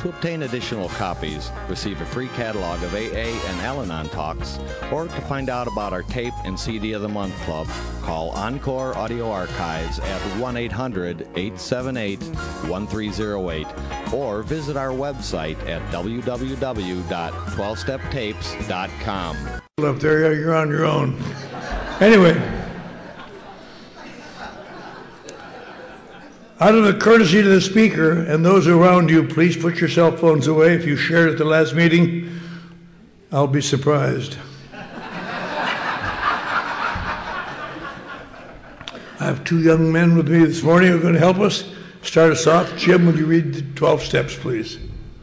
To obtain additional copies, receive a free catalog of AA and Al-Anon talks, or to find out about our tape and CD of the Month Club, call Encore Audio Archives at 1-800-878-1308 or visit our website at www.12steptapes.com. Up there, you're on your own. Anyway, out of the courtesy to the speaker and those around you, please put your cell phones away. If you shared at the last meeting, I'll be surprised. I have two young men with me this morning who are going to help us. Start us off. Jim, would you read the 12 steps, please?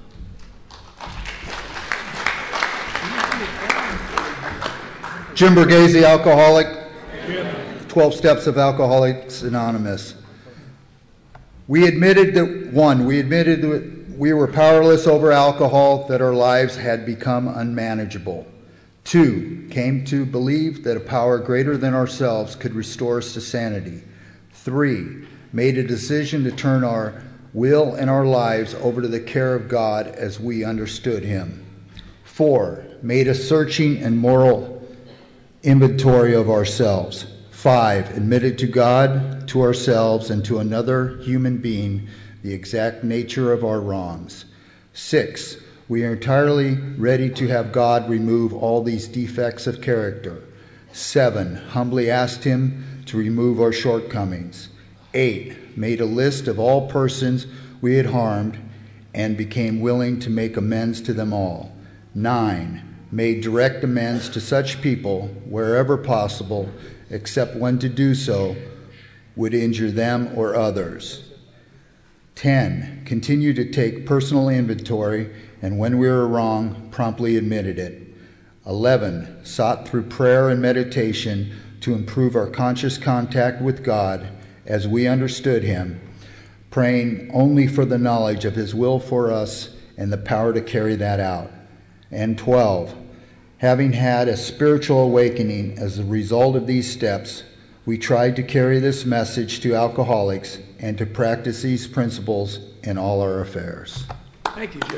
Jim Borghese, alcoholic. 12 Steps of Alcoholics Anonymous. We admitted that we were powerless over alcohol, that our lives had become unmanageable. 2, came to believe that a power greater than ourselves could restore us to sanity. 3, made a decision to turn our will and our lives over to the care of God as we understood Him. 4, made a searching and moral inventory of ourselves. 5, admitted to God, to ourselves, and to another human being the exact nature of our wrongs. 6, we are entirely ready to have God remove all these defects of character. 7, humbly asked Him to remove our shortcomings. 8, made a list of all persons we had harmed and became willing to make amends to them all. 9, made direct amends to such people wherever possible, except when to do so would injure them or others. 10, continued to take personal inventory, and when we were wrong, promptly admitted it. 11, sought through prayer and meditation to improve our conscious contact with God as we understood Him, praying only for the knowledge of His will for us and the power to carry that out. And 12, having had a spiritual awakening as a result of these steps, we tried to carry this message to alcoholics and to practice these principles in all our affairs. Thank you, Jim.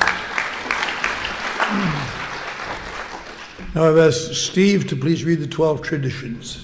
Now I've asked Steve to please read the 12 traditions.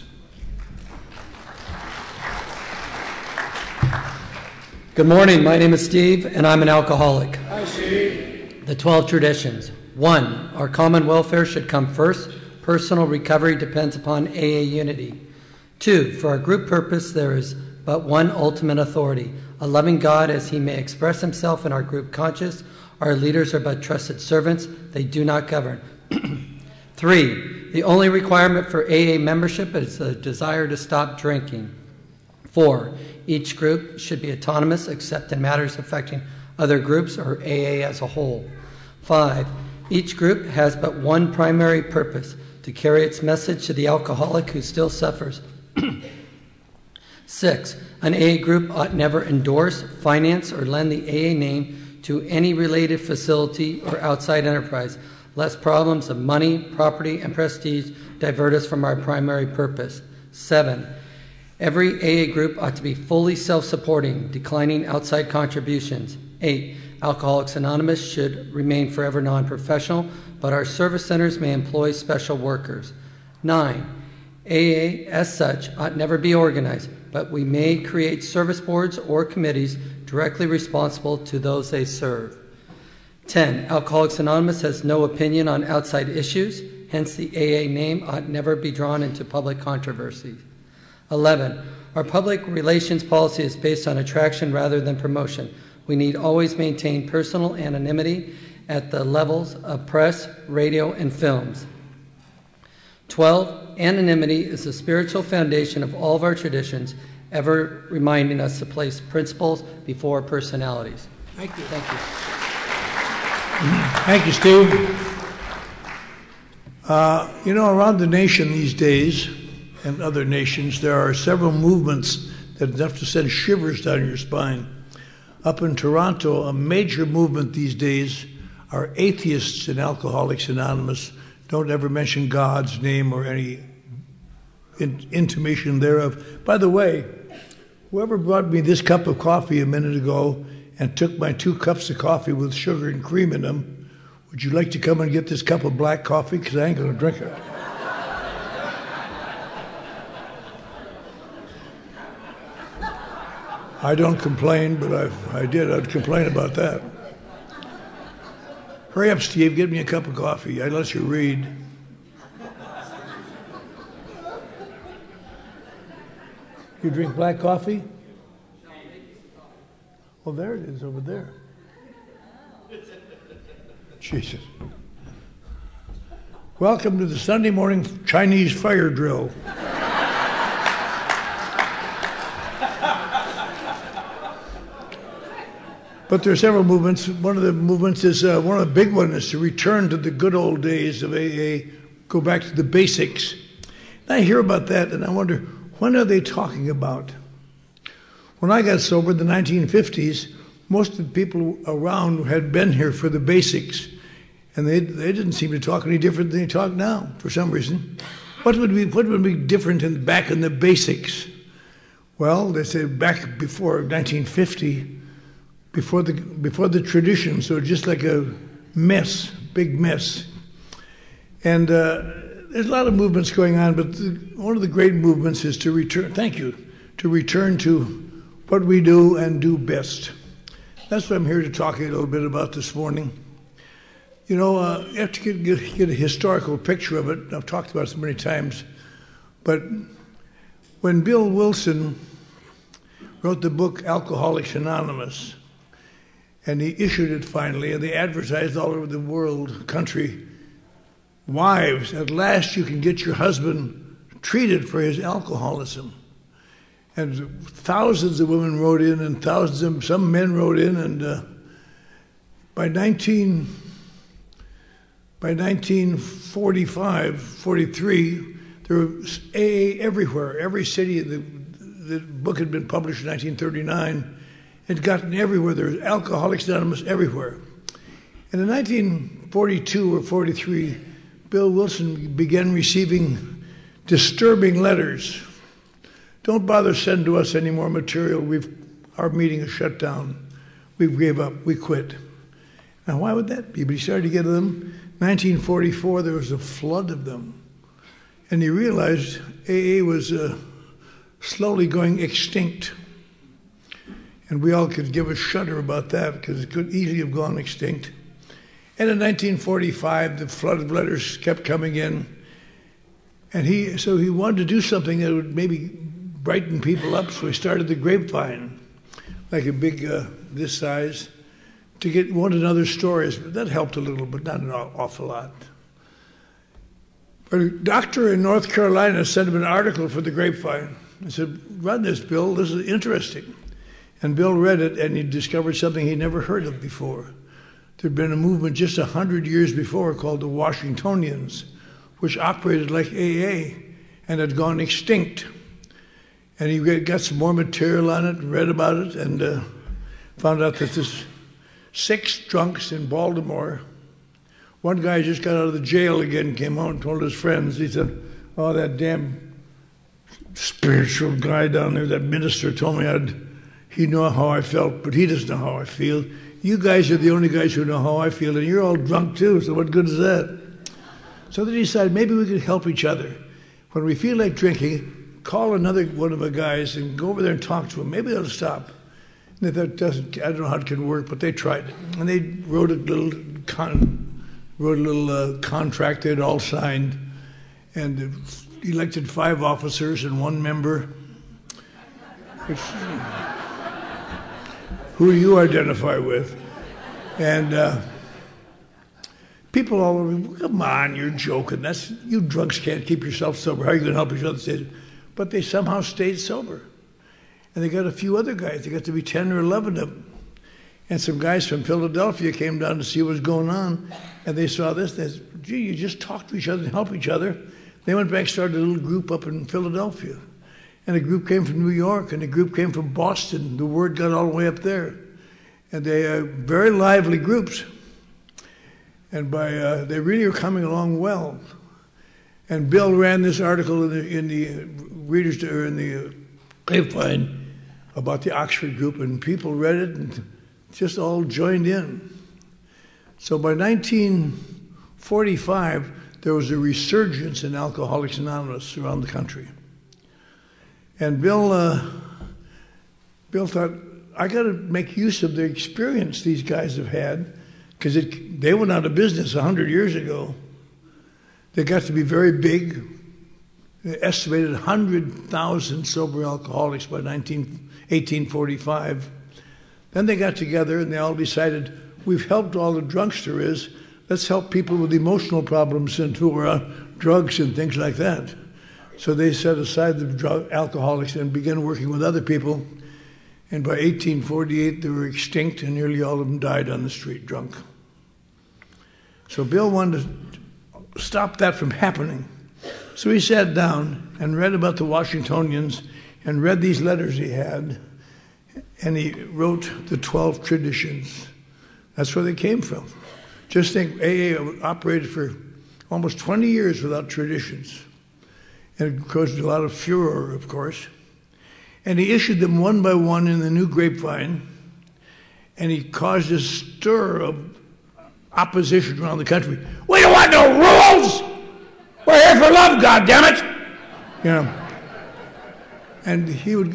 Good morning. My name is Steve, and I'm an alcoholic. Hi, Steve. The 12 traditions. 1, our common welfare should come first. Personal recovery depends upon AA unity. 2, for our group purpose, there is but one ultimate authority, a loving God as He may express Himself in our group conscious. Our leaders are but trusted servants. They do not govern. 3, the only requirement for AA membership is a desire to stop drinking. 4, each group should be autonomous except in matters affecting other groups or AA as a whole. 5, each group has but one primary purpose, to carry its message to the alcoholic who still suffers. 6, an AA group ought never endorse, finance, or lend the AA name to any related facility or outside enterprise, lest problems of money, property, and prestige divert us from our primary purpose. 7, every AA group ought to be fully self-supporting, declining outside contributions. 8, Alcoholics Anonymous should remain forever non-professional, but our service centers may employ special workers. 9, AA as such ought never be organized, but we may create service boards or committees directly responsible to those they serve. 10, Alcoholics Anonymous has no opinion on outside issues, hence the AA name ought never be drawn into public controversy. 11, our public relations policy is based on attraction rather than promotion. We need always maintain personal anonymity at the levels of press, radio, and films. 12, anonymity is the spiritual foundation of all of our traditions, ever reminding us to place principles before personalities. Thank you. Thank you. Thank you, Steve. Around the nation these days and other nations, there are several movements that enough to send shivers down your spine. Up in Toronto, a major movement these days are atheists in Alcoholics Anonymous. Don't ever mention God's name or any intimation thereof. By the way, whoever brought me this cup of coffee a minute ago and took my 2 cups of coffee with sugar and cream in them. Would you like to come and get this cup of black coffee? Because I ain't going to drink it. I don't complain, but I did. I'd complain about that. Hurry up, Steve. Get me a cup of coffee. I'd let you read. You drink black coffee? Well, there it is over there. Jesus. Welcome to the Sunday morning Chinese fire drill. But there are several movements. One of the movements is, one of the big ones is to return to the good old days of AA, go back to the basics. And I hear about that and I wonder, when are they talking about? When I got sober in the 1950s, most of the people around had been here for the basics. And they didn't seem to talk any different than they talk now, for some reason. What would be different back in the basics? Well, they say back before 1950, before the tradition, so just like a mess, big mess. And there's a lot of movements going on, but one of the great movements is to return, to return to what we do and do best. That's what I'm here to talk a little bit about this morning. You know, you have to get a historical picture of it. I've talked about it so many times. But when Bill Wilson wrote the book Alcoholics Anonymous, and he issued it finally, and they advertised all over the world, country, wives, at last you can get your husband treated for his alcoholism. And thousands of women wrote in, and some men wrote in, and by 1945, 43, there was AA everywhere. Every city, the book had been published in 1939. It gotten everywhere. There was Alcoholics Anonymous everywhere. And in 1942 or 43, Bill Wilson began receiving disturbing letters. Don't bother sending to us any more material. Our meeting is shut down. We gave up. We quit. Now, why would that be? But he started to get them. 1944, there was a flood of them. And he realized AA was slowly going extinct. And we all could give a shudder about that because it could easily have gone extinct. And in 1945, the flood of letters kept coming in. And so he wanted to do something that would maybe brighten people up. So he started the Grapevine, like a big, this size, to get one another's stories. But that helped a little, but not an awful lot. But a doctor in North Carolina sent him an article for the Grapevine. I said, run this, Bill. This is interesting. And Bill read it, and he discovered something he'd never heard of before. There'd been a movement just 100 years before called the Washingtonians, which operated like AA and had gone extinct. And he got some more material on it, read about it, and found out that there's 6 drunks in Baltimore. One guy just got out of the jail again, came out and told his friends. He said, oh, that damn spiritual guy down there, that minister told me he knew how I felt, but he doesn't know how I feel. You guys are the only guys who know how I feel, and you're all drunk too, so what good is that? So they decided maybe we could help each other. When we feel like drinking, call another one of the guys and go over there and talk to him. Maybe they'll stop. And if that doesn't, I don't know how it can work, but they tried it. And they wrote a little contract they'd all signed, and elected 5 officers and 1 member. Who you identify with. And people all over, come on, you're joking. You drunks can't keep yourself sober. How are you going to help each other? But they somehow stayed sober. And they got a few other guys. They got to be 10 or 11 of them. And some guys from Philadelphia came down to see what was going on. And they saw this. They said, gee, you just talk to each other and help each other. They went back and started a little group up in Philadelphia. And a group came from New York, and a group came from Boston. The word got all the way up there. And they are very lively groups. And they really are coming along well. And Bill ran this article in the Grapevine about the Oxford group, and people read it and just all joined in. So by 1945, there was a resurgence in Alcoholics Anonymous around the country. And Bill thought, I got to make use of the experience these guys have had, because they went out of business 100 years ago. They got to be very big. They estimated 100,000 sober alcoholics by 1845. Then they got together and they all decided, we've helped all the drunks there is. Let's help people with emotional problems and who are on drugs and things like that. So they set aside the alcoholics and began working with other people. And by 1848, they were extinct and nearly all of them died on the street drunk. So Bill wanted to stop that from happening. So he sat down and read about the Washingtonians and read these letters he had. And he wrote the 12 traditions. That's where they came from. Just think, AA operated for almost 20 years without traditions. And it caused a lot of furor, of course. And he issued them one by one in the New Grapevine. And he caused a stir of opposition around the country. We don't want no rules! We're here for love, goddammit! You know. And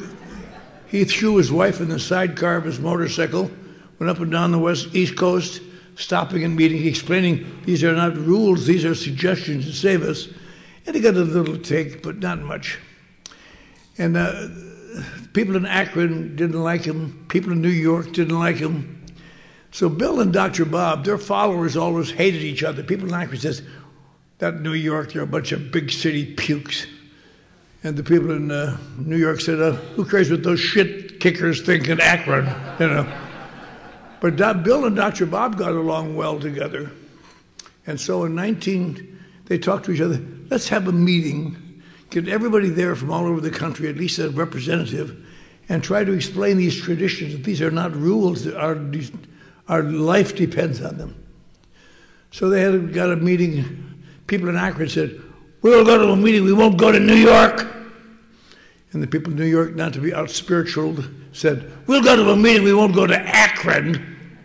he threw his wife in the sidecar of his motorcycle, went up and down the East Coast, stopping and meeting, explaining these are not rules, these are suggestions to save us. And he got a little take, but not much. And people in Akron didn't like him. People in New York didn't like him. So Bill and Dr. Bob, their followers always hated each other. People in Akron says, that New York, they're a bunch of big city pukes. And the people in New York said, who cares what those shit kickers think in Akron, you know. But Bill and Dr. Bob got along well together. And so they talked to each other, let's have a meeting, get everybody there from all over the country, at least a representative, and try to explain these traditions, that these are not rules, our life depends on them. So they got a meeting. People in Akron said, we'll go to a meeting, we won't go to New York. And the people in New York, not to be out-spiritualed, said, we'll go to a meeting, we won't go to Akron.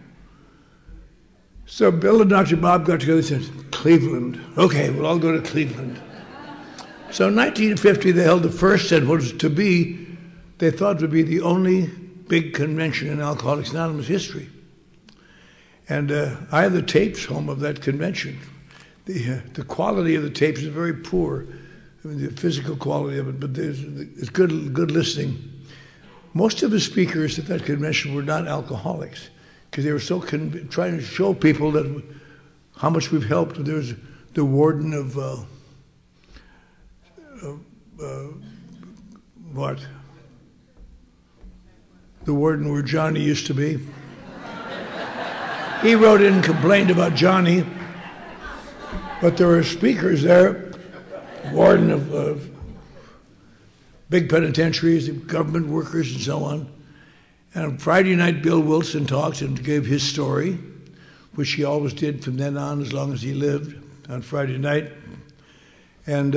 So Bill and Dr. Bob got together and said, Cleveland. Okay, we'll all go to Cleveland. So in 1950, they held the first and what was to be, they thought would be the only big convention in Alcoholics Anonymous history. And I have the tapes home of that convention. The quality of the tapes is very poor. I mean, the physical quality of it, but it's good listening. Most of the speakers at that convention were not alcoholics because they were so trying to show people that how much we've helped. There was the warden of what? The warden where Johnny used to be. He wrote in and complained about Johnny. But there were speakers there, warden of big penitentiaries, government workers, and so on. And on Friday night, Bill Wilson talked and gave his story, which he always did from then on as long as he lived on Friday night. And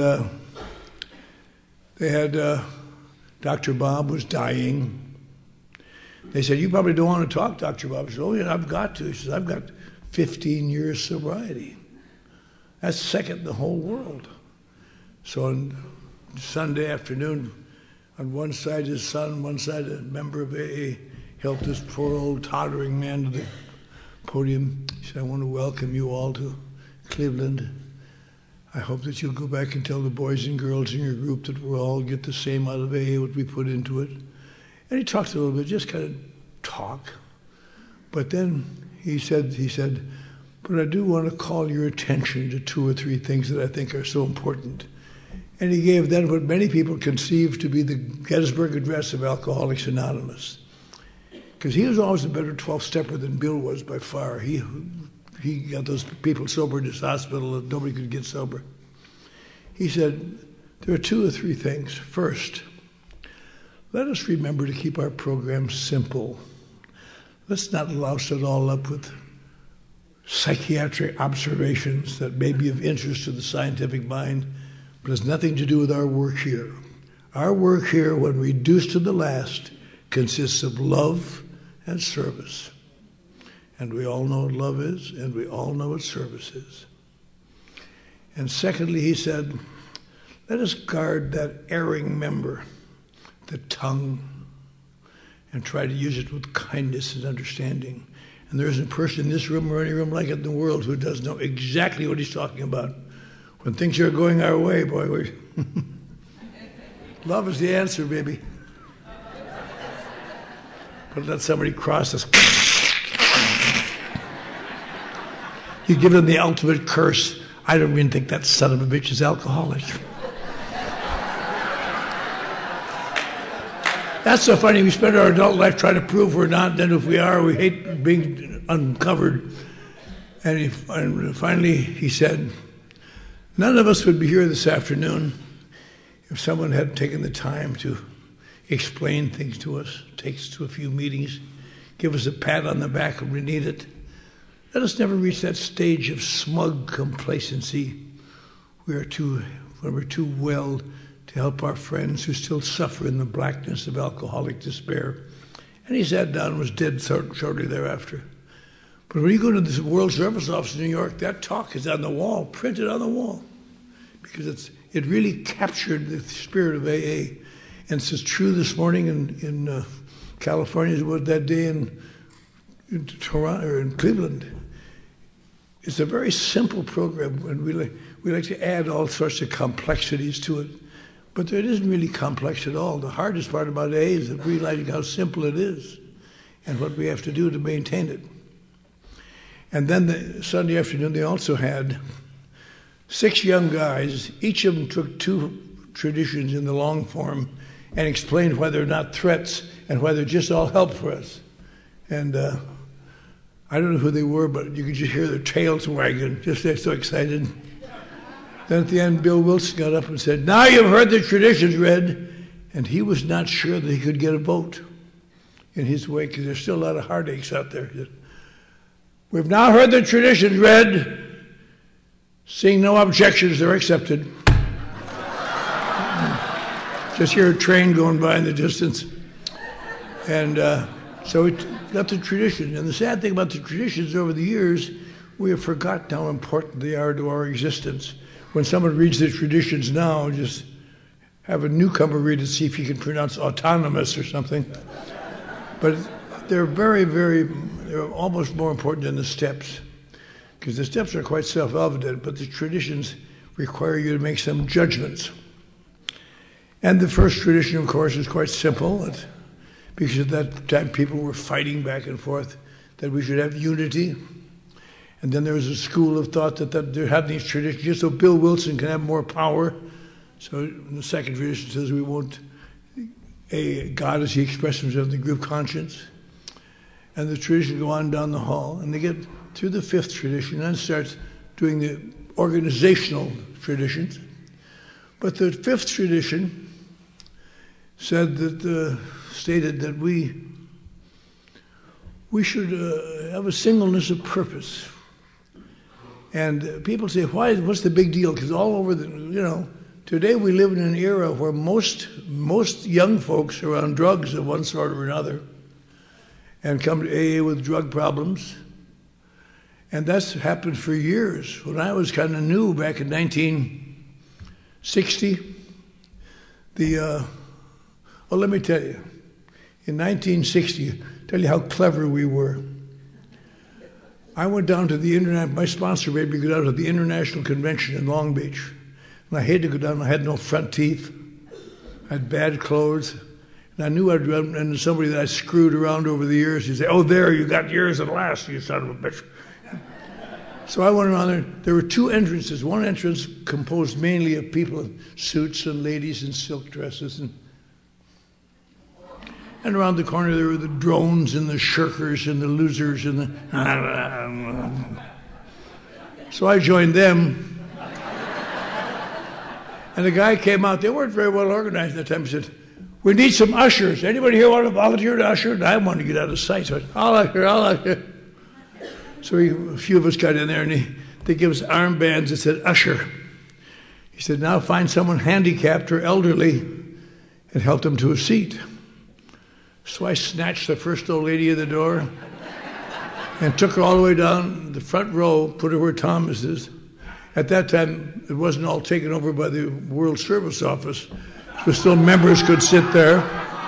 they had Dr. Bob was dying. They said, you probably don't want to talk, Dr. Bob. I said, oh, yeah, I've got to. He says, I've got 15 years sobriety. That's second in the whole world. So on Sunday afternoon, on one side his son, one side a member of AA, helped this poor old tottering man to the podium. He said, I want to welcome you all to Cleveland. I hope that you'll go back and tell the boys and girls in your group that we'll all get the same out of AA, what we put into it. And he talked a little bit, just kind of talk. But then he said, but I do want to call your attention to 2 or 3 things that I think are so important. And he gave then what many people conceive to be the Gettysburg Address of Alcoholics Anonymous. Because he was always a better 12-stepper than Bill was by far. He got those people sober in his hospital that nobody could get sober. He said, there are 2 or 3 things. First, let us remember to keep our program simple. Let's not louse it all up with psychiatric observations that may be of interest to the scientific mind, but has nothing to do with our work here. Our work here, when reduced to the last, consists of love and service. And we all know what love is, and we all know what service is. And secondly, he said, let us guard that erring member, the tongue, and try to use it with kindness and understanding. And there isn't a person in this room or any room like it in the world who does know exactly what he's talking about. When things are going our way, boy, love is the answer, baby. But let somebody cross us. You give them the ultimate curse. I don't even think that son of a bitch is alcoholic. That's so funny. We spend our adult life trying to prove we're not. Then if we are, we hate being uncovered. And finally he said, none of us would be here this afternoon if someone had taken the time to explain things to us, take us to a few meetings, give us a pat on the back when we need it. Let us never reach that stage of smug complacency. When we're too well to help our friends who still suffer in the blackness of alcoholic despair. And he sat down and was dead shortly thereafter. But when you go to the World Service Office in New York, that talk is on the wall, printed on the wall, because it really captured the spirit of AA. And it's as true this morning in California as it was that day in Toronto or in Cleveland. It's a very simple program, and we like to add all sorts of complexities to it. But it isn't really complex at all. The hardest part about AA is realizing how simple it is and what we have to do to maintain it. And then the Sunday afternoon, they also had 6 young guys. Each of them took 2 traditions in the long form and explained why they're not threats and why they're just all help for us. And I don't know who they were, but you could just hear their tails wagging, just they're so excited. Then at the end, Bill Wilson got up and said, now you've heard the traditions read. And he was not sure that he could get a vote in his way, because there's still a lot of heartaches out there. He said, we've now heard the traditions read. Seeing no objections, they're accepted. Just hear a train going by in the distance. And so it got the tradition. And the sad thing about the traditions over the years, we have forgotten how important they are to our existence. When someone reads the traditions now, just have a newcomer read it, see if he can pronounce autonomous or something. But they're they're almost more important than the steps, because the steps are quite self-evident, but the traditions require you to make some judgments. And the first tradition, of course, is quite simple, because at that time people were fighting back and forth that we should have unity. And then there was a school of thought that they're having these traditions just so Bill Wilson can have more power. So the second tradition says we want God as he expressed himself in the group conscience. And the tradition go on down the hall, and they get through the 5th tradition and starts doing the organizational traditions. But the 5th tradition said stated that we should have a singleness of purpose. And people say, what's the big deal? Because all over today we live in an era where most young folks are on drugs of one sort or another and come to AA with drug problems. And that's happened for years. When I was kind of new back in 1960, let me tell you, in 1960, tell you how clever we were. I went down to the my sponsor made me go down to the International Convention in Long Beach. And I hated to go down. I had no front teeth. I had bad clothes. And I knew I'd run into somebody that I screwed around over the years. He'd say, oh, there, you got yours at last, you son of a bitch. So I went around there. There were 2 entrances. One entrance composed mainly of people in suits and ladies in silk dresses. And around the corner there were the drones and the shirkers and the losers and the... So I joined them. And the guy came out. They weren't very well organized at that time. He said, we need some ushers. Anybody here want to volunteer to usher? And I wanted to get out of sight. So I said, I'll usher. So a few of us got in there, and they gave us armbands that said usher. He said, now find someone handicapped or elderly and help them to a seat. So I snatched the first old lady at the door, and took her all the way down the front row, put her where Thomas is. At that time, it wasn't all taken over by the World Service Office, so still members could sit there.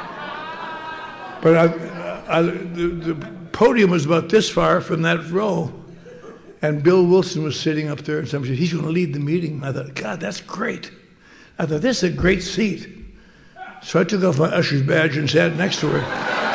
But the podium was about this far from that row, and Bill Wilson was sitting up there, and somebody said, he's going to lead the meeting. I thought, God, that's great. I thought, this is a great seat. So I took off my usher's badge and sat next to her.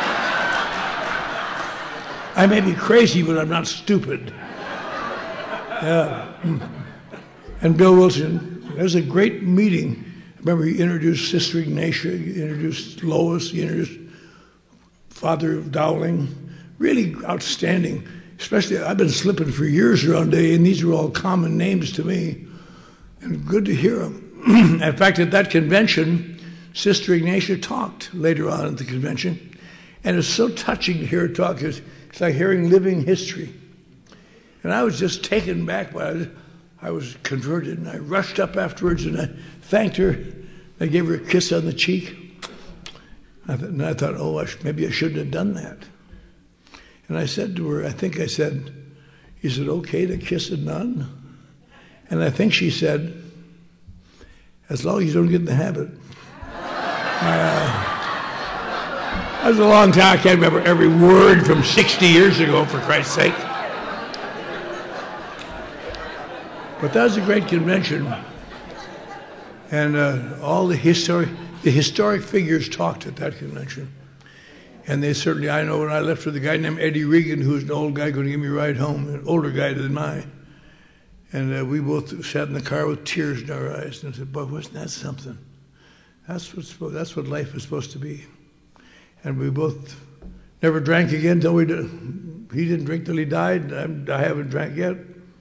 I may be crazy, but I'm not stupid. Yeah. And Bill Wilson, it was a great meeting. I remember he introduced Sister Ignatia, he introduced Lois, he introduced Father Dowling. Really outstanding. Especially, I've been slipping for years around AA, and these are all common names to me. And good to hear them. In fact, at that convention, Sister Ignatia talked later on at the convention. And it's so touching to hear her talk. It's like hearing living history. And I was just taken back by it. I was converted, and I rushed up afterwards, and I thanked her. I gave her a kiss on the cheek. And I thought, oh, maybe I shouldn't have done that. And I said to her, is it okay to kiss a nun? And I think she said, as long as you don't get in the habit. That was a long time. I can't remember every word from 60 years ago, for Christ's sake. But that was a great convention. And all the historic figures talked at that convention. And they certainly, I know when I left with a guy named Eddie Regan, who was an old guy going to give me a ride home, an older guy than mine. And we both sat in the car with tears in our eyes and said, boy, wasn't that something? That's what life is supposed to be. And we both never drank again until he didn't drink till he died. I haven't drank yet.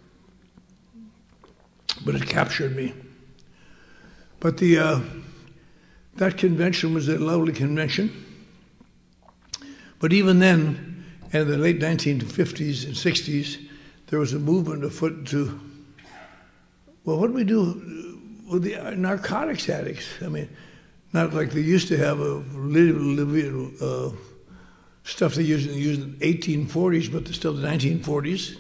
But it captured me. But that convention was a lovely convention. But even then, in the late 1950s and 60s, there was a movement afoot to, well, what do we do with the narcotics addicts? I mean, not like they used to have stuff they used in the 1840s, but still the 1940s.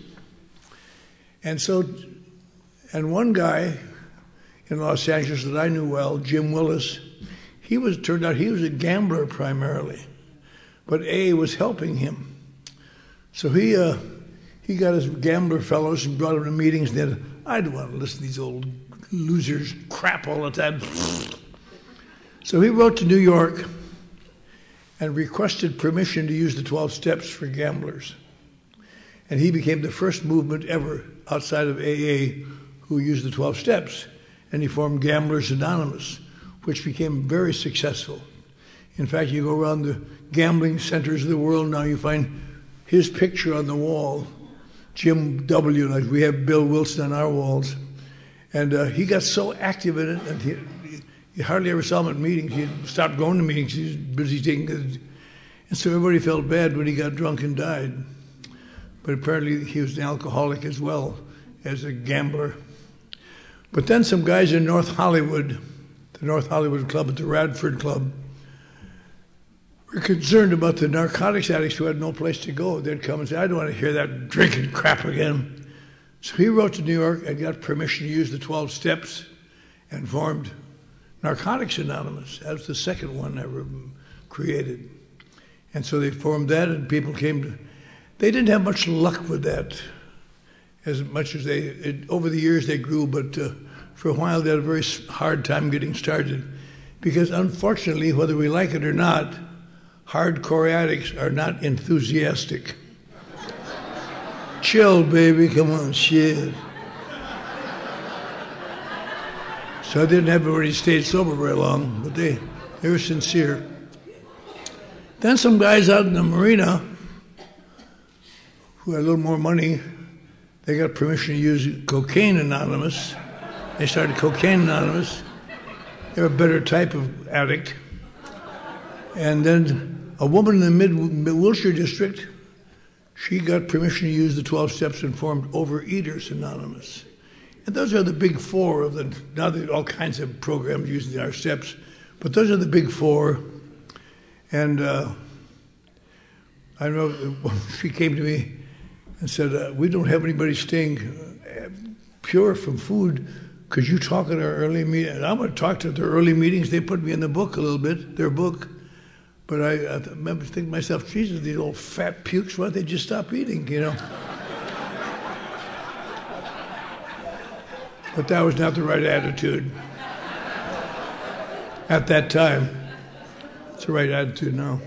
And one guy in Los Angeles that I knew well, Jim Willis, turned out he was a gambler primarily. But AA was helping him. So he got his gambler fellows and brought them to meetings, and then I don't want to listen to these old losers crap all the time. So he wrote to New York and requested permission to use the 12 steps for gamblers. And he became the first movement ever outside of AA who used the 12 steps. And he formed Gamblers Anonymous, which became very successful. In fact, you go around the gambling centers of the world now, you find his picture on the wall, Jim W., like we have Bill Wilson on our walls. And he got so active in it that you hardly ever saw him at meetings. He stopped going to meetings. He was busy taking it. And so everybody felt bad when he got drunk and died. But apparently he was an alcoholic as well as a gambler. But then some guys in North Hollywood, the North Hollywood Club at the Radford Club, were concerned about the narcotics addicts who had no place to go. They'd come and say, I don't want to hear that drinking crap again. So he wrote to New York and got permission to use the 12 steps and formed Narcotics Anonymous. That was the second one ever created. And so they formed that, and people came to... They didn't have much luck with that, as much as over the years they grew, but for a while they had a very hard time getting started. Because unfortunately, whether we like it or not, hardcore addicts are not enthusiastic. Chill, baby, come on, shit. So I didn't have everybody stayed sober very long, but they were sincere. Then some guys out in the marina who had a little more money, they got permission to use Cocaine Anonymous. They started Cocaine Anonymous. They were a better type of addict. And then a woman in the mid-Wilshire district, she got permission to use the 12 steps and formed Overeaters Anonymous. And those are the big four of the, now there are all kinds of programs using our steps, but those are the big four. And I know she came to me and said, we don't have anybody staying pure from food. Could you talk at our early meeting? And I'm going to talk to their early meetings. They put me in the book a little bit, their book. But I remember thinking to myself, Jesus, these old fat pukes, why don't they just stop eating, you know? But that was not the right attitude at that time. It's the right attitude now.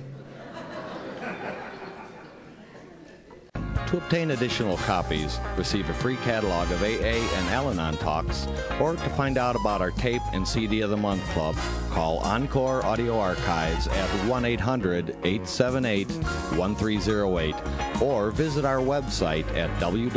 To obtain additional copies, receive a free catalog of AA and Al-Anon talks, or to find out about our Tape and CD of the Month Club, call Encore Audio Archives at 1-800-878-1308, or visit our website at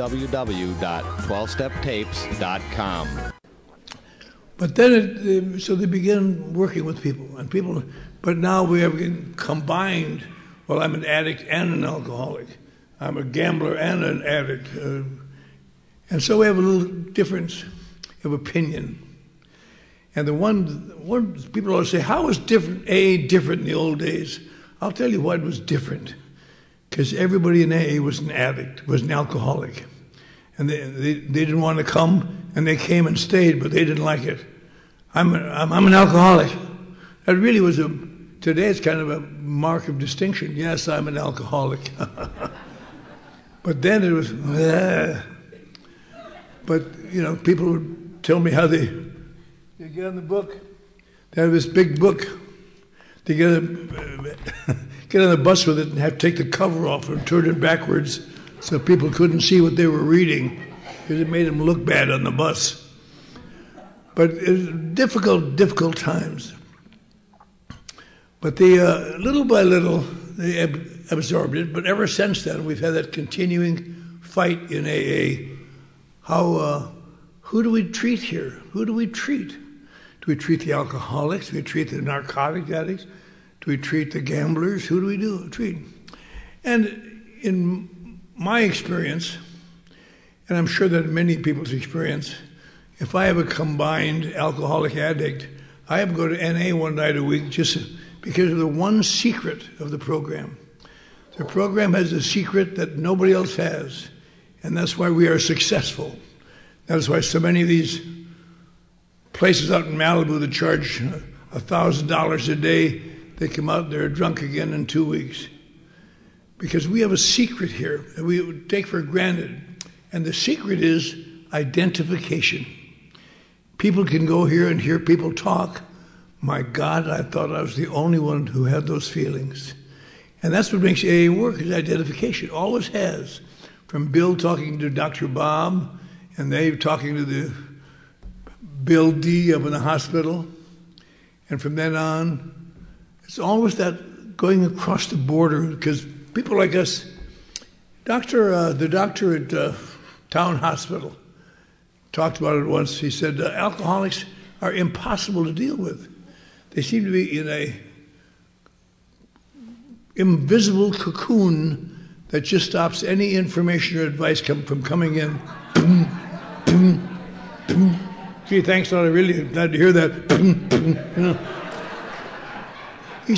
www.12steptapes.com. But then, so they began working with people, but now we have combined, well, I'm an addict and an alcoholic. I'm a gambler and an addict. And so we have a little difference of opinion. And the one people always say, how was AA different in the old days? I'll tell you what was different. Because everybody in AA was an addict, was an alcoholic. And they didn't want to come, and they came and stayed, but they didn't like it. I'm an alcoholic. That really was today it's kind of a mark of distinction. Yes, I'm an alcoholic. But then it was, But, you know, people would tell me how they get on the book. They have this big book. They get on the bus with it and have to take the cover off and turn it backwards so people couldn't see what they were reading because it made them look bad on the bus. But it was difficult times. But they, little by little, they absorbed it. But ever since then, we've had that continuing fight in AA. Who do we treat here? Who do we treat? Do we treat the alcoholics? Do we treat the narcotic addicts? Do we treat the gamblers? Who do we treat? And in my experience, and I'm sure that many people's experience, if I have a combined alcoholic addict, I have to go to NA one night a week just because of the one secret of the program. The program has a secret that nobody else has, and that's why we are successful. That's why so many of these places out in Malibu that charge $1,000 a day, they come out and they're drunk again in 2 weeks. Because we have a secret here that we take for granted. And the secret is identification. People can go here and hear people talk. My God, I thought I was the only one who had those feelings. And that's what makes AA work, is identification. Always has. From Bill talking to Dr. Bob, and they talking to the Bill D up in the hospital. And from then on, it's always that going across the border, because people like us, the doctor at Town Hospital talked about it once. He said, alcoholics are impossible to deal with. They seem to be in a invisible cocoon that just stops any information or advice from coming in. Boom, boom, boom. Gee, thanks, I really glad to hear that. Boom, boom, you know. He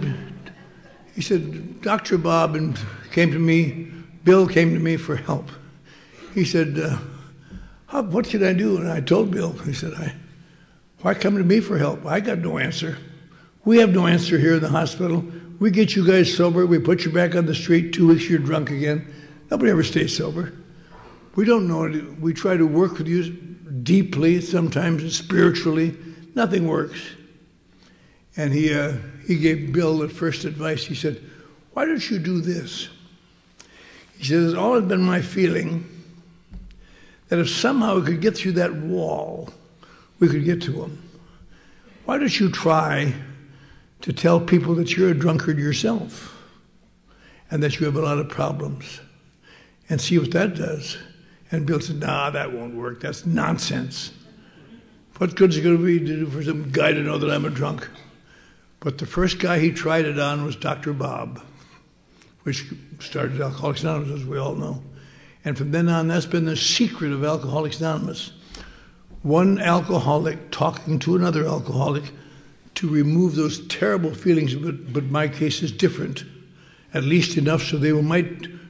said, Dr. Bob came to me, Bill came to me for help. He said, what should I do? And I told Bill, he said, why come to me for help? I got no answer. We have no answer here in the hospital. We get you guys sober, we put you back on the street, 2 weeks you're drunk again. Nobody ever stays sober. We don't know it. We try to work with you deeply, sometimes spiritually. Nothing works. And he gave Bill the first advice. He said, why don't you do this? He says, it's always been my feeling that if somehow we could get through that wall, we could get to him. Why don't you try to tell people that you're a drunkard yourself and that you have a lot of problems and see what that does? And Bill said, nah, that won't work. That's nonsense. What good is it going to be to do for some guy to know that I'm a drunk? But the first guy he tried it on was Dr. Bob, which started Alcoholics Anonymous, as we all know. And from then on, that's been the secret of Alcoholics Anonymous. One alcoholic talking to another alcoholic to remove those terrible feelings, but my case is different, at least enough so they might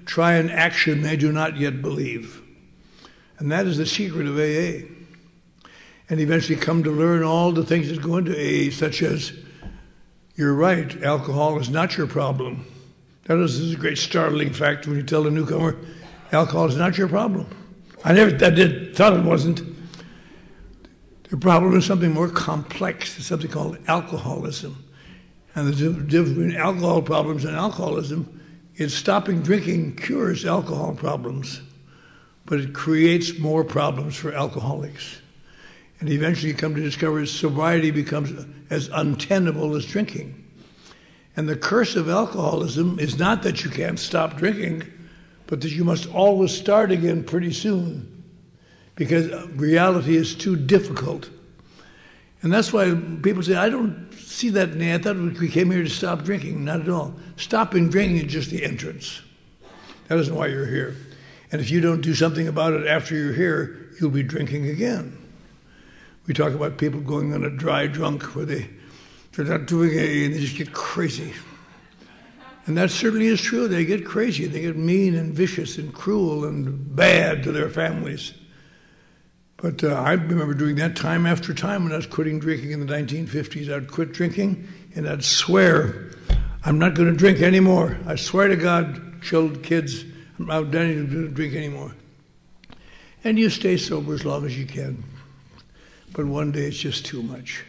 try an action they do not yet believe. And that is the secret of AA. And eventually come to learn all the things that go into AA, such as, you're right, alcohol is not your problem. That is a great startling fact when you tell a newcomer, alcohol is not your problem. I thought it wasn't. The problem is something more complex. It's something called alcoholism. And the difference between alcohol problems and alcoholism is stopping drinking cures alcohol problems, but it creates more problems for alcoholics. And eventually you come to discover sobriety becomes as untenable as drinking. And the curse of alcoholism is not that you can't stop drinking, but that you must always start again pretty soon, because reality is too difficult. And that's why people say, I don't see that in I thought we came here to stop drinking. Not at all. Stopping drinking is just the entrance. That isn't why you're here. And if you don't do something about it after you're here, you'll be drinking again. We talk about people going on a dry drunk where they're not doing AA and they just get crazy. And that certainly is true. They get crazy. They get mean and vicious and cruel and bad to their families. But I remember doing that time after time when I was quitting drinking in the 1950s. I'd quit drinking and I'd swear, I'm not going to drink anymore. I swear to God, children, kids, I'm not going to drink anymore. And you stay sober as long as you can. But one day it's just too much.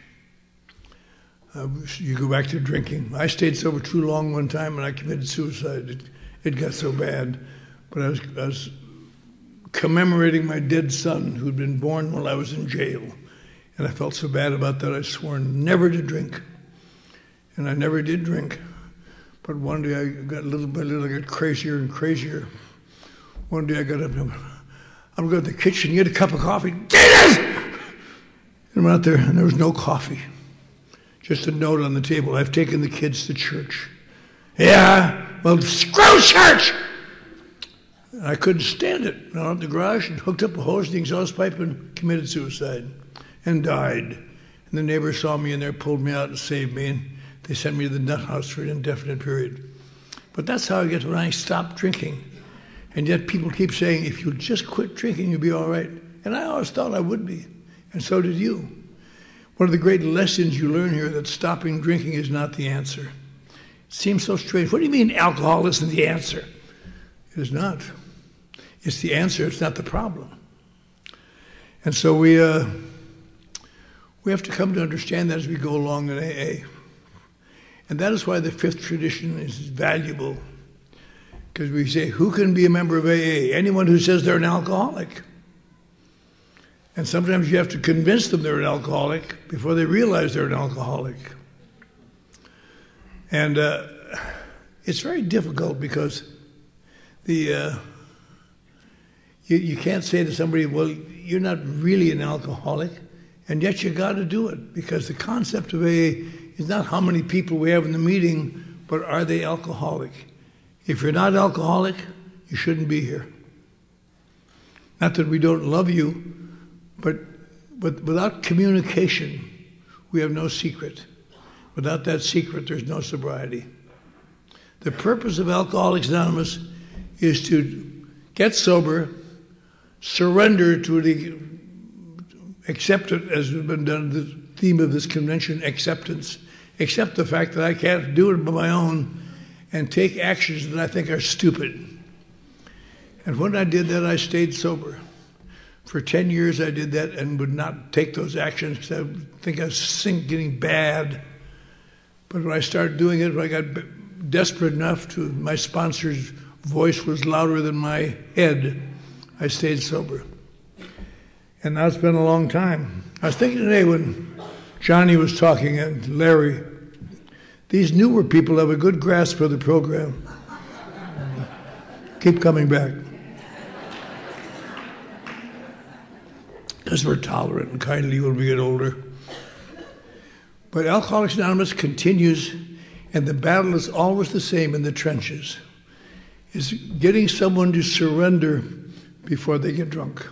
You go back to drinking. I stayed sober too long one time and I committed suicide. It got so bad. But I was commemorating my dead son who'd been born while I was in jail. And I felt so bad about that I swore never to drink. And I never did drink. But one day I got little by little, I got crazier and crazier. One day I got up and I'm going to the kitchen, get a cup of coffee. And I went out there and there was no coffee. Just a note on the table. I've taken the kids to church. Yeah, well, screw church! And I couldn't stand it. I went out in the garage and hooked up a hose to the exhaust pipe and committed suicide and died. And the neighbors saw me in there, pulled me out and saved me. And they sent me to the nut house for an indefinite period. But that's how I get when I stopped drinking. And yet people keep saying, if you just quit drinking, you'll be all right. And I always thought I would be. And so did you. One of the great lessons you learn here that stopping drinking is not the answer. It seems so strange. What do you mean alcohol isn't the answer? It is not. It's the answer. It's not the problem. And so we have to come to understand that as we go along in AA. And that is why the fifth tradition is valuable. Because we say, who can be a member of AA? Anyone who says they're an alcoholic. And sometimes you have to convince them they're an alcoholic before they realize they're an alcoholic. And it's very difficult because you can't say to somebody, well, you're not really an alcoholic, and yet you got to do it, because the concept of AA is not how many people we have in the meeting, but are they alcoholic? If you're not alcoholic, you shouldn't be here. Not that we don't love you, but without communication, we have no secret. Without that secret, there's no sobriety. The purpose of Alcoholics Anonymous is to get sober, surrender to the accept it, as has been done, the theme of this convention, acceptance. Accept the fact that I can't do it by my own and take actions that I think are stupid. And when I did that, I stayed sober. For 10 years I did that and would not take those actions because I think I was getting bad. But when I started doing it, when I got desperate enough to, my sponsor's voice was louder than my head, I stayed sober. And that's been a long time. I was thinking today when Johnny was talking and Larry, these newer people have a good grasp of the program. Keep coming back. Because we're tolerant and kindly when we get older. But Alcoholics Anonymous continues, and the battle is always the same in the trenches. Is getting someone to surrender before they get drunk.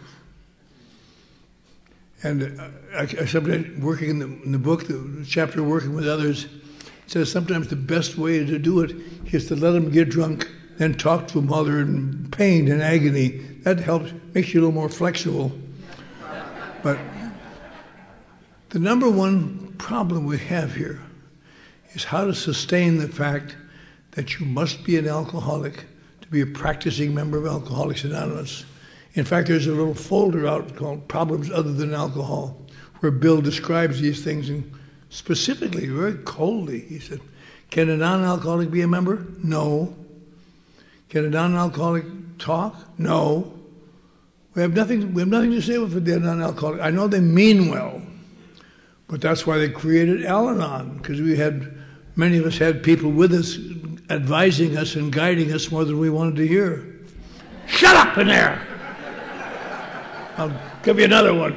And I sometimes working in the book, the chapter Working with Others, says sometimes the best way to do it is to let them get drunk then talk to them while they're in pain and agony. That helps, makes you a little more flexible. But the number one problem we have here is how to sustain the fact that you must be an alcoholic to be a practicing member of Alcoholics Anonymous. In fact, there's a little folder out called Problems Other Than Alcohol, where Bill describes these things and specifically, very coldly. He said, can a non-alcoholic be a member? No. Can a non-alcoholic talk? No. We have nothing to say with the non-alcoholic. I know they mean well, but that's why they created Al-Anon, because many of us had people with us advising us and guiding us more than we wanted to hear. Shut up in there! I'll give you another one.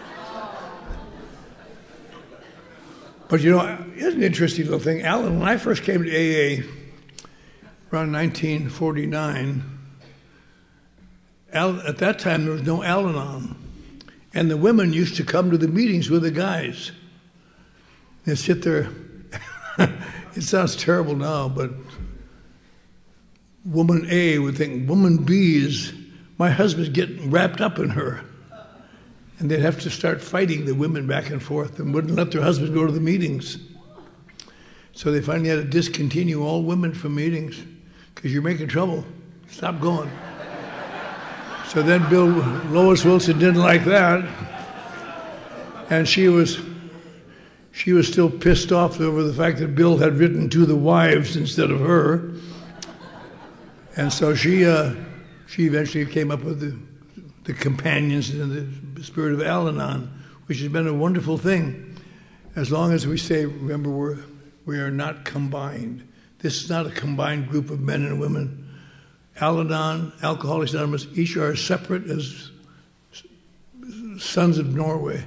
But here's an interesting little thing. Alan, when I first came to AA around 1949, at that time there was no Al-Anon. And the women used to come to the meetings with the guys. They'd sit there. It sounds terrible now, but woman A would think, woman B is, my husband's getting wrapped up in her. And they'd have to start fighting the women back and forth and wouldn't let their husbands go to the meetings. So they finally had to discontinue all women from meetings because you're making trouble. Stop going. So then Lois Wilson didn't like that. And she was still pissed off over the fact that Bill had written to the wives instead of her. And so she eventually came up with the companions in the spirit of Al-Anon, which has been a wonderful thing. As long as we say, remember, we are not combined. This is not a combined group of men and women. Al-Anon, Alcoholics Anonymous, each are separate as sons of Norway.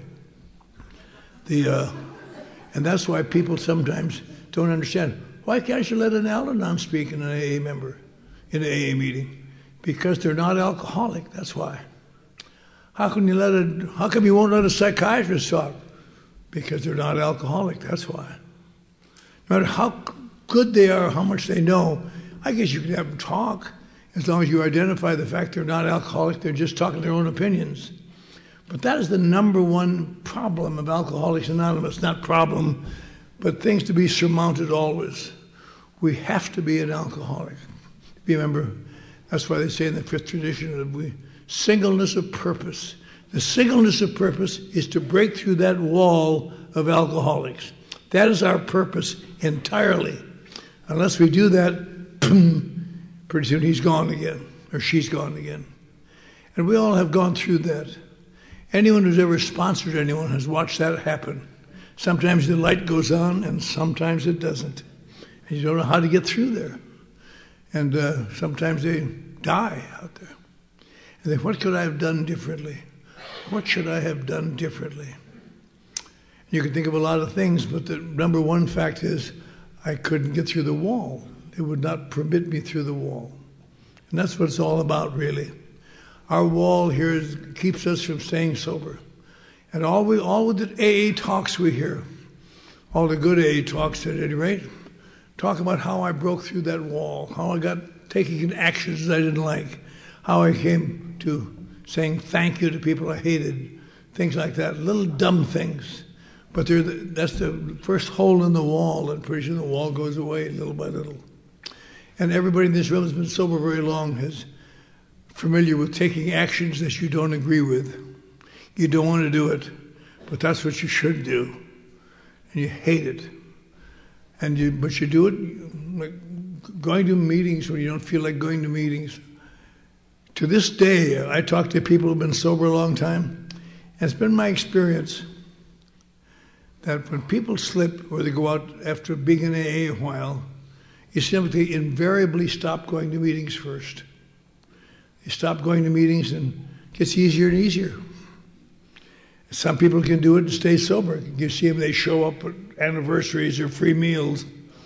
And that's why people sometimes don't understand. Why can't you let an Al-Anon speak in an AA member, in an AA meeting? Because they're not alcoholic, that's why. How come you won't let a psychiatrist talk? Because they're not alcoholic, that's why. No matter how good they are, how much they know, I guess you can have them talk, as long as you identify the fact they're not alcoholic, they're just talking their own opinions. But that is the number one problem of Alcoholics Anonymous. Not problem, but things to be surmounted always. We have to be an alcoholic. Remember, that's why they say in the fifth tradition of singleness of purpose. The singleness of purpose is to break through that wall of alcoholics. That is our purpose entirely. Unless we do that, pretty soon he's gone again, or she's gone again. And we all have gone through that. Anyone who's ever sponsored anyone has watched that happen. Sometimes the light goes on, and sometimes it doesn't. And you don't know how to get through there. And sometimes they die out there. And then, what could I have done differently? What should I have done differently? You can think of a lot of things, but the number one fact is I couldn't get through the wall. They would not permit me through the wall. And that's what it's all about, really. Our wall here keeps us from staying sober. And all the AA talks we hear, all the good AA talks at any rate, talk about how I broke through that wall, how I got taking actions I didn't like, how I came to saying thank you to people I hated, things like that, little dumb things. But that's the first hole in the wall, and pretty soon the wall goes away little by little. And everybody in this room has been sober very long, is familiar with taking actions that you don't agree with. You don't want to do it, but that's what you should do. And you hate it. But you do it, like going to meetings when you don't feel like going to meetings. To this day, I talk to people who've been sober a long time, and it's been my experience that when people slip or they go out after being in AA a while, you simply invariably stop going to meetings first. You stop going to meetings and it gets easier and easier. Some people can do it and stay sober. You see them, they show up at anniversaries or free meals.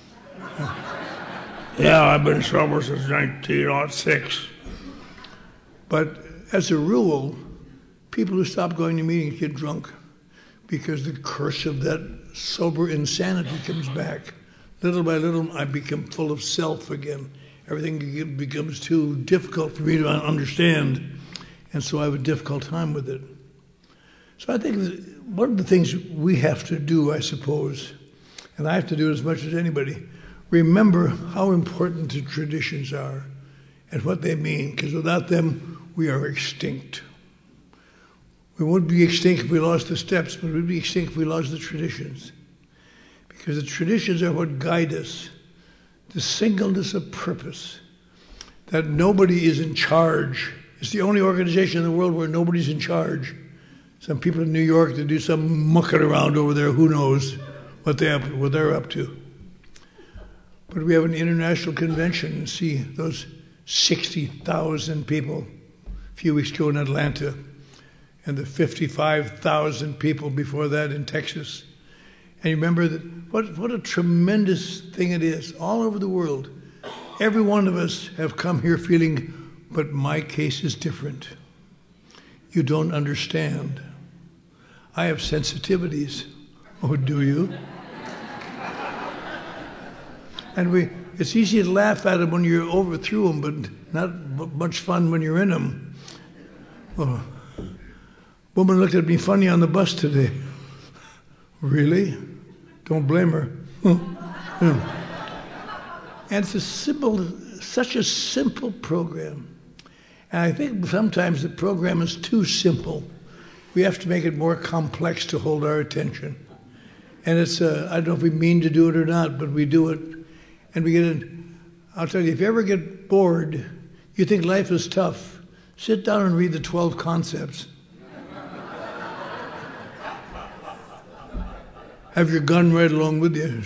Yeah, I've been sober since 1906. But as a rule, people who stop going to meetings get drunk because the curse of that sober insanity comes back. Little by little, I become full of self again. Everything becomes too difficult for me to understand, and so I have a difficult time with it. So I think that one of the things we have to do, I suppose, and I have to do it as much as anybody, remember how important the traditions are and what they mean, because without them, we are extinct. We wouldn't be extinct if we lost the steps, but we'd be extinct if we lost the traditions. Because the traditions are what guide us. The singleness of purpose, that nobody is in charge. It's the only organization in the world where nobody's in charge. Some people in New York that do some mucking around over there, who knows what they're up to. But we have an international convention and see those 60,000 people a few weeks ago in Atlanta, and the 55,000 people before that in Texas. And you remember that what a tremendous thing it is all over the world. Every one of us have come here feeling, but my case is different. You don't understand. I have sensitivities. Oh, do you? And it's easy to laugh at them when you're over through them, but not much fun when you're in them. Oh. Woman looked at me funny on the bus today. Really? Don't blame her. Yeah. And it's such a simple program. And I think sometimes the program is too simple. We have to make it more complex to hold our attention. And it's, I don't know if we mean to do it or not, but we do it. And we get in. I'll tell you, if you ever get bored, you think life is tough, sit down and read the 12 concepts. Have your gun right along with you.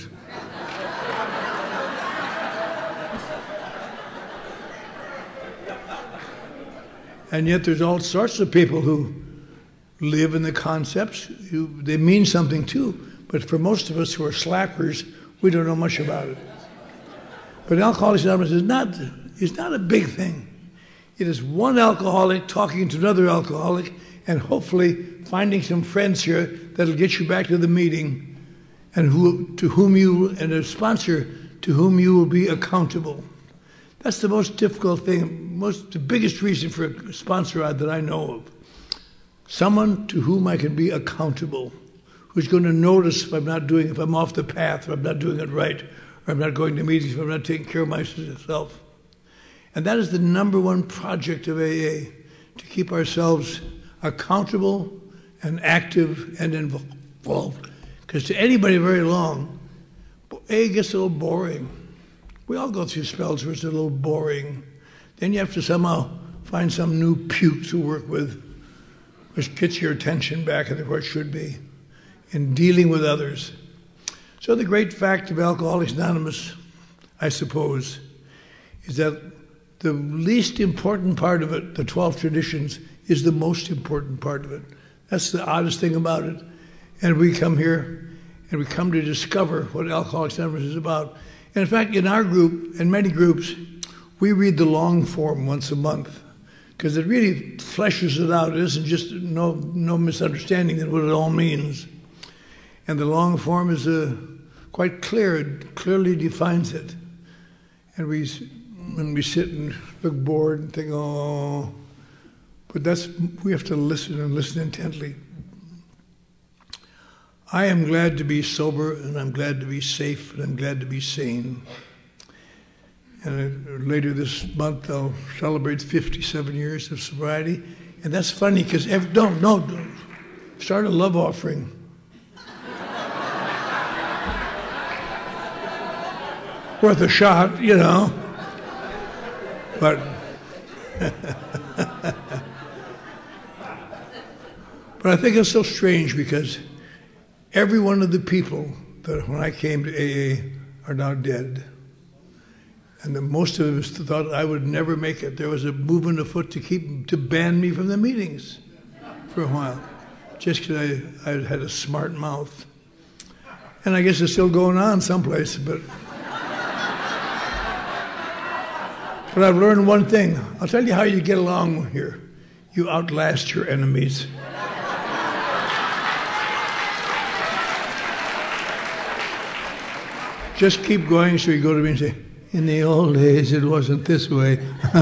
And yet there's all sorts of people who live in the concepts. They mean something too. But for most of us who are slackers, we don't know much about it. But Alcoholics Anonymous is not a big thing. It is one alcoholic talking to another alcoholic and hopefully finding some friends here that'll get you back to the meeting and a sponsor to whom you will be accountable. That's the most difficult thing, the biggest reason for a sponsor that I know of. Someone to whom I can be accountable, who's going to notice if I'm off the path, if I'm not doing it right, or I'm not going to meetings, if I'm not taking care of myself. And that is the number one project of AA, to keep ourselves accountable and active and involved. Because to anybody very long, AA gets a little boring. We all go through spells where it's a little boring. Then you have to somehow find some new puke to work with, which gets your attention back at where it should be, in dealing with others. So the great fact of Alcoholics Anonymous, I suppose, is that the least important part of it, the 12 traditions, is the most important part of it. That's the oddest thing about it. And we come here and we come to discover what Alcoholics Anonymous is about. And in fact, in our group, and many groups, we read the long form once a month because it really fleshes it out. It isn't just no misunderstanding of what it all means. And the long form is quite clear. It clearly defines it. And when we sit and look bored and think, oh, but we have to listen and listen intently. I am glad to be sober, and I'm glad to be safe, and I'm glad to be sane. And later this month, I'll celebrate 57 years of sobriety. And that's funny, because don't. Start a love offering. Worth a shot, you know. But I think it's so strange because every one of the people that when I came to AA are now dead. And most of us thought I would never make it. There was a movement afoot to ban me from the meetings for a while, just because I had a smart mouth. And I guess it's still going on someplace, but I've learned one thing. I'll tell you how you get along here. You outlast your enemies. Just keep going, so you go to me and say, In the old days, it wasn't this way.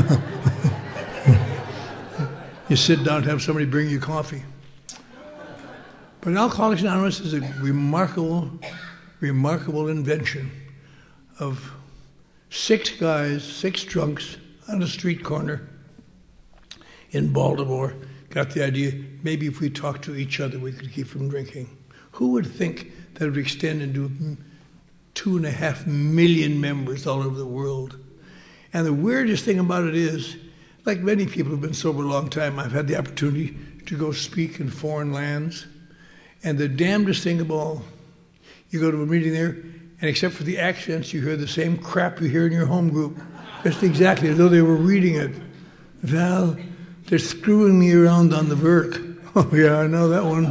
You sit down and have somebody bring you coffee. But Alcoholics Anonymous is a remarkable, remarkable invention of 6 guys, 6 drunks on a street corner in Baltimore got the idea, maybe if we talked to each other, we could keep from drinking. Who would think that it would extend into 2.5 million members all over the world? And the weirdest thing about it is, like many people who've been sober a long time, I've had the opportunity to go speak in foreign lands. And the damnedest thing of all, you go to a meeting there, and except for the accents, you hear the same crap you hear in your home group. Just exactly as though they were reading it. Val, they're screwing me around on the Verk. Oh yeah, I know that one.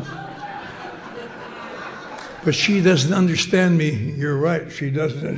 But she doesn't understand me. You're right, she doesn't.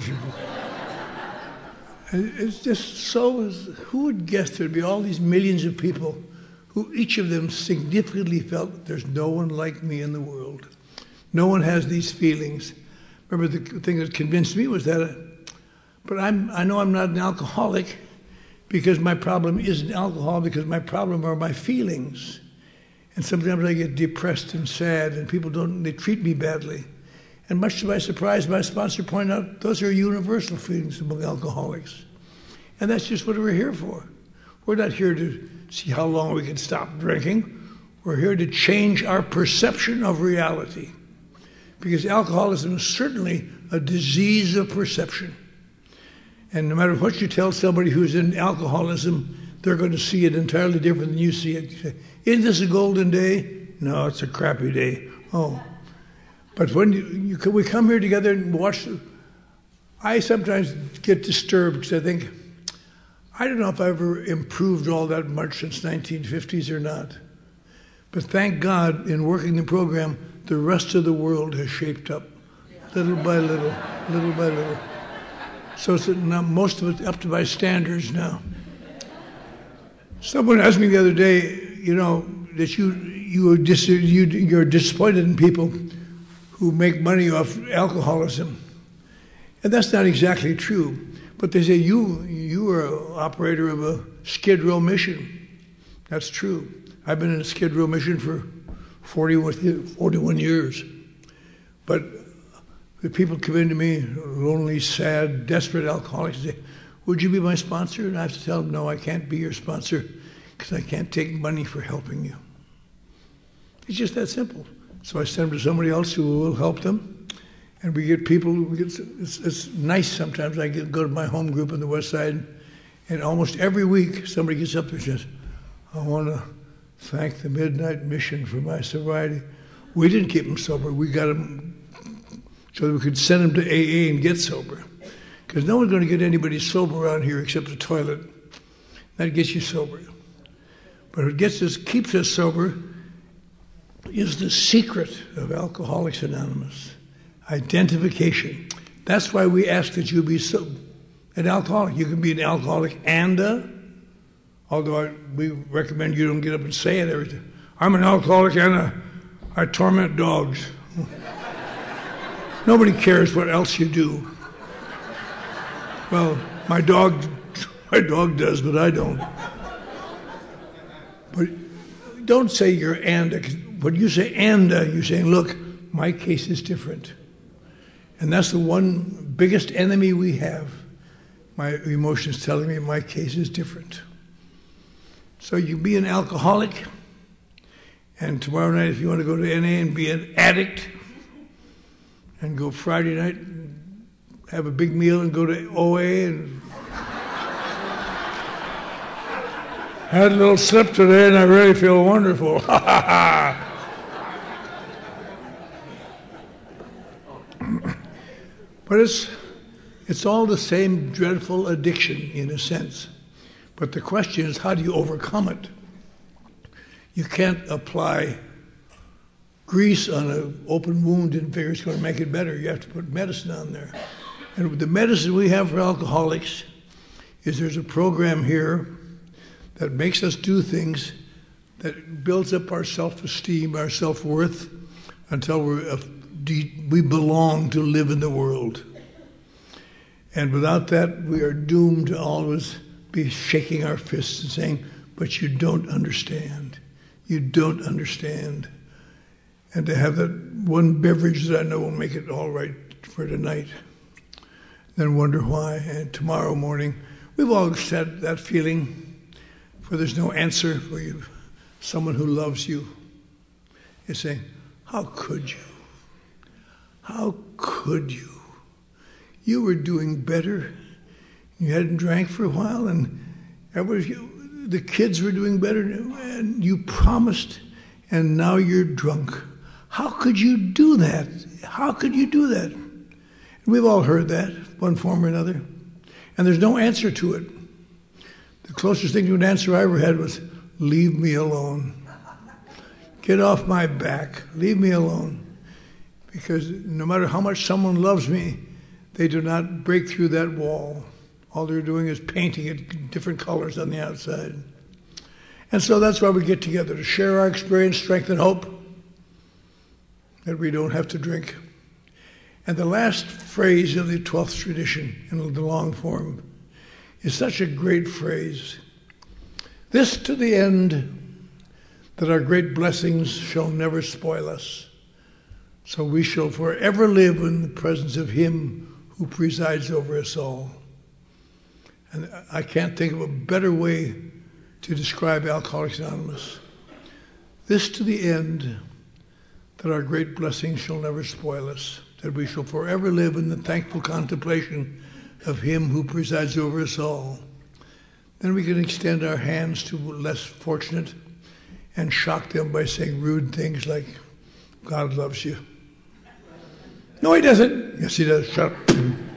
It's just so, who would guess there'd be all these millions of people who each of them significantly felt there's no one like me in the world. No one has these feelings. Remember, the thing that convinced me was that, but I know I'm not an alcoholic because my problem isn't alcohol, because my problem are my feelings. And sometimes I get depressed and sad, and people they treat me badly. And much to my surprise, my sponsor pointed out those are universal feelings among alcoholics. And that's just what we're here for. We're not here to see how long we can stop drinking. We're here to change our perception of reality. Because alcoholism is certainly a disease of perception. And no matter what you tell somebody who's in alcoholism, they're going to see it entirely different than you see it. You say, isn't this a golden day? No, it's a crappy day. Oh. But when we come here together and watch, I sometimes get disturbed because I think, I don't know if I've ever improved all that much since 1950s or not. But thank God, in working the program, the rest of the world has shaped up, little by little, little by little. So it's now most of it's up to my standards now. Someone asked me the other day, that you're disappointed in people who make money off alcoholism. And that's not exactly true. But they say, you are an operator of a Skid Row mission. That's true. I've been in a Skid Row mission for 41 years. But the people come in to me, lonely, sad, desperate alcoholics, and say, would you be my sponsor? And I have to tell them, no, I can't be your sponsor because I can't take money for helping you. It's just that simple. So I send them to somebody else who will help them. And we get people, it's nice sometimes. I go to my home group on the West Side, and almost every week somebody gets up there and says, I want to thank the Midnight Mission for my sobriety. We didn't keep them sober. We got them so that we could send them to AA and get sober. Because no one's going to get anybody sober around here except the toilet. That gets you sober. But what keeps us sober is the secret of Alcoholics Anonymous. Identification. That's why we ask that you be an alcoholic. You can be an alcoholic although we recommend you don't get up and say it every time. I'm an alcoholic and I torment dogs. Nobody cares what else you do. Well, my dog does, but I don't. But don't say you're When you say you're saying, look, my case is different. And that's the one biggest enemy we have. My emotions telling me my case is different. So you be an alcoholic, and tomorrow night if you want to go to NA and be an addict, and go Friday night, have a big meal and go to OA and had a little sip today and I really feel wonderful. But it's all the same dreadful addiction in a sense. But the question is, how do you overcome it? You can't apply grease on an open wound and figure it's going to make it better. You have to put medicine on there. And the medicine we have for alcoholics is there's a program here that makes us do things that builds up our self-esteem, our self-worth, until we belong to live in the world. And without that, we are doomed to always be shaking our fists and saying, but you don't understand. You don't understand. And to have that one beverage that I know will make it all right for tonight, then wonder why. And tomorrow morning, we've all had that feeling, for there's no answer for you. Someone who loves you is saying, how could you? How could you? You were doing better. You hadn't drank for a while, and the kids were doing better, and you promised, and now you're drunk. How could you do that? How could you do that? And we've all heard that, one form or another, and there's no answer to it. The closest thing to an answer I ever had was, leave me alone. Get off my back. Leave me alone. Because no matter how much someone loves me, they do not break through that wall. All they're doing is painting it different colors on the outside. And so that's why we get together, to share our experience, strength, and hope that we don't have to drink. And the last phrase of the 12th tradition in the long form is such a great phrase. This to the end, that our great blessings shall never spoil us, so we shall forever live in the presence of Him who presides over us all. And I can't think of a better way to describe Alcoholics Anonymous. This to the end, that our great blessings shall never spoil us, that we shall forever live in the thankful contemplation of Him who presides over us all. Then we can extend our hands to less fortunate and shock them by saying rude things like, God loves you. No, He doesn't. Yes, He does. Shut up.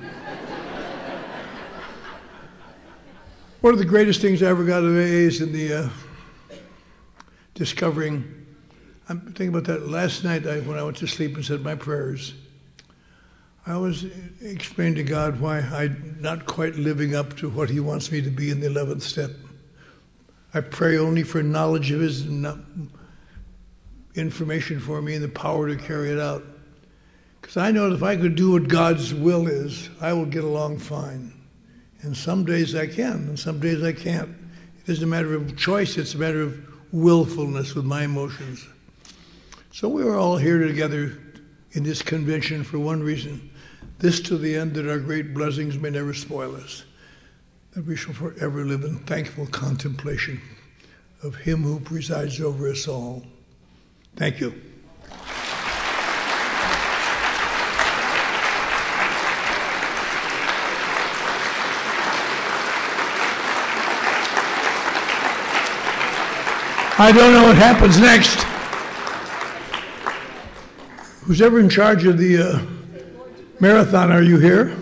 One of the greatest things I ever got of AA is in the discovering. I'm thinking about that last night when I went to sleep and said my prayers. I always explained to God why I'm not quite living up to what He wants me to be in the 11th step. I pray only for knowledge of His information for me and the power to carry it out. Because I know that if I could do what God's will is, I will get along fine. And some days I can, and some days I can't. It isn't a matter of choice, it's a matter of willfulness with my emotions. So we are all here together in this convention for one reason. This to the end, that our great blessings may never spoil us, that we shall forever live in thankful contemplation of Him who presides over us all. Thank you. I don't know what happens next. Who's ever in charge of the marathon, are you here?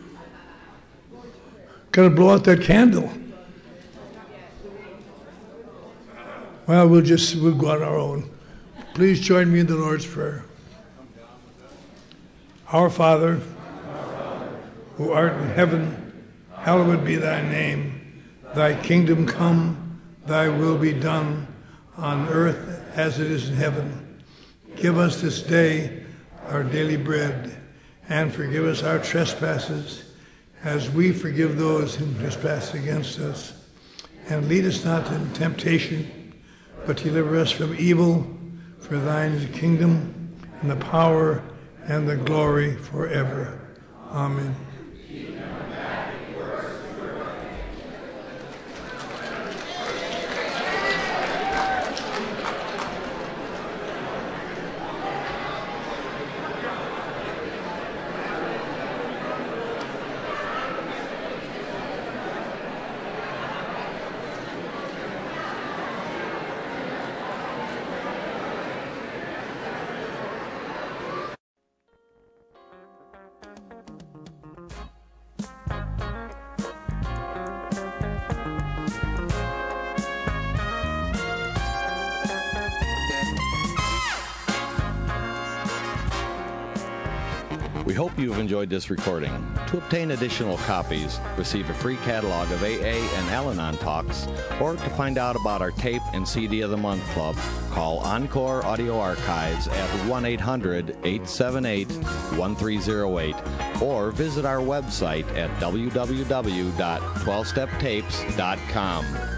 Gotta blow out that candle. Well, we'll go on our own. Please join me in the Lord's Prayer. Our Father, who art in heaven, hallowed be thy name. Thy kingdom come, thy will be done, on earth as it is in heaven. Give us this day our daily bread, and forgive us our trespasses, as we forgive those who trespass against us. And lead us not into temptation, but deliver us from evil. For thine is the kingdom, and the power, and the glory forever. Amen. We hope you've enjoyed this recording. To obtain additional copies, receive a free catalog of AA and Al-Anon talks, or to find out about our tape and CD of the Month Club, call Encore Audio Archives at 1-800-878-1308 or visit our website at www.12steptapes.com.